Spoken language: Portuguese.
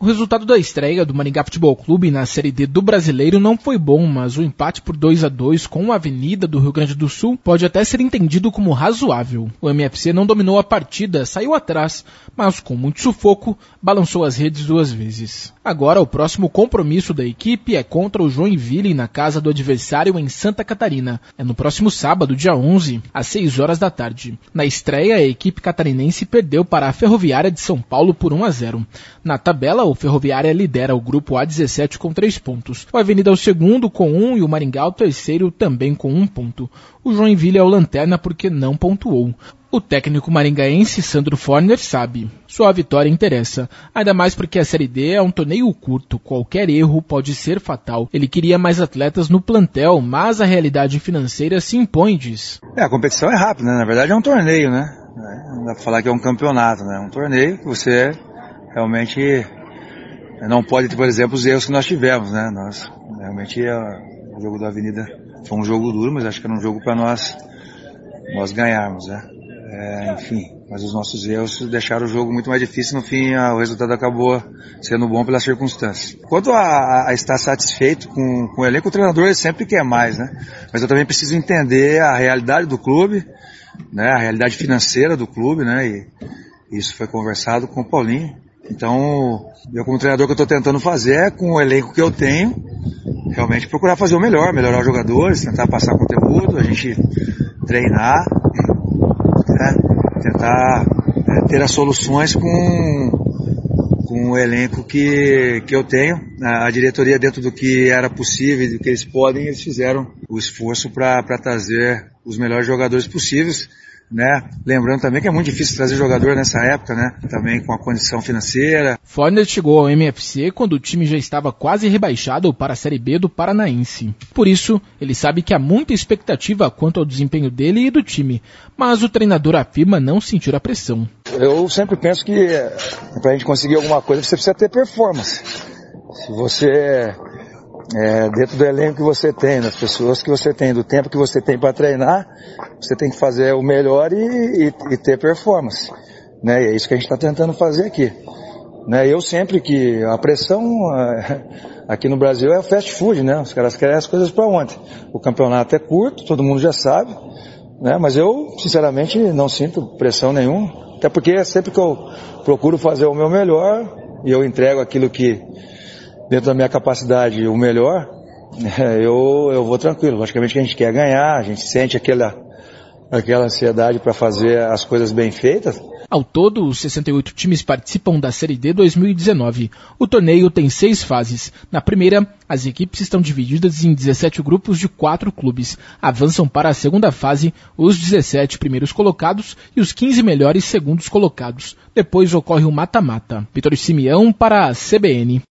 O resultado da estreia do Maringá Futebol Clube na Série D do Brasileiro não foi bom, mas o empate por 2-2 com a Avenida do Rio Grande do Sul pode até ser entendido como razoável. O MFC não dominou a partida, saiu atrás, mas com muito sufoco, balançou as redes 2 vezes. Agora o próximo compromisso da equipe é contra o Joinville na casa do adversário em Santa Catarina. É no próximo sábado, dia 11, às 6 horas da tarde. Na estreia, a equipe catarinense perdeu para a Ferroviária de São Paulo por 1-0. Na tabela, o Ferroviária lidera o grupo A17 com 3 pontos. O Avenida é o segundo com 1 e o Maringá o terceiro também com 1 ponto. O Joinville é o lanterna porque não pontuou. O técnico maringaense Sandro Forner sabe, sua vitória interessa, ainda mais porque a Série D é um torneio curto, qualquer erro pode ser fatal. Ele queria mais atletas no plantel, mas a realidade financeira se impõe, diz. A competição é rápida, né? Na verdade é um torneio, né? Não dá pra falar que é um campeonato, né? É um torneio que você realmente não pode ter, por exemplo, os erros que nós tivemos, né? Nós, realmente, o jogo da Avenida foi um jogo duro, mas acho que era um jogo para nós ganharmos, né? Enfim, mas os nossos erros deixaram o jogo muito mais difícil. No fim, o resultado acabou sendo bom pelas circunstâncias. Quanto a estar satisfeito com o elenco, o treinador sempre quer mais, né? Mas eu também preciso entender a realidade do clube, né? A realidade financeira do clube, né? E isso foi conversado com o Paulinho. Então, eu como treinador, o que eu estou tentando fazer é, com o elenco que eu tenho, realmente procurar fazer o melhor, melhorar os jogadores, tentar passar conteúdo, a gente treinar, né? Tentar ter as soluções com o elenco que eu tenho. A diretoria, dentro do que era possível e do que eles podem, eles fizeram o esforço para trazer os melhores jogadores possíveis, né? Lembrando também que é muito difícil trazer jogador nessa época, né? Também com a condição financeira. Forner chegou ao MFC quando o time já estava quase rebaixado para a Série B do Paranaense. Por isso, ele sabe que há muita expectativa quanto ao desempenho dele e do time, mas o treinador afirma não sentir a pressão. Eu sempre penso que para a gente conseguir alguma coisa você precisa ter performance. Se você dentro do elenco que você tem, das pessoas que você tem, do tempo que você tem para treinar, você tem que fazer o melhor e ter performance, né? E é isso que a gente está tentando fazer aqui, né? Eu sempre que a pressão aqui no Brasil é o fast food, né? Os caras querem as coisas para ontem. O campeonato é curto, todo mundo já sabe, né? Mas eu, sinceramente, não sinto pressão nenhuma, até porque sempre que eu procuro fazer o meu melhor e eu entrego aquilo que dentro da minha capacidade o melhor, eu vou tranquilo. Logicamente que a gente quer ganhar, a gente sente aquela ansiedade para fazer as coisas bem feitas. Ao todo, os 68 times participam da Série D 2019. O torneio tem 6 fases. Na primeira, as equipes estão divididas em 17 grupos de 4 clubes. Avançam para a segunda fase os 17 primeiros colocados e os 15 melhores segundos colocados. Depois ocorre o mata-mata. Vitor Simeão para a CBN.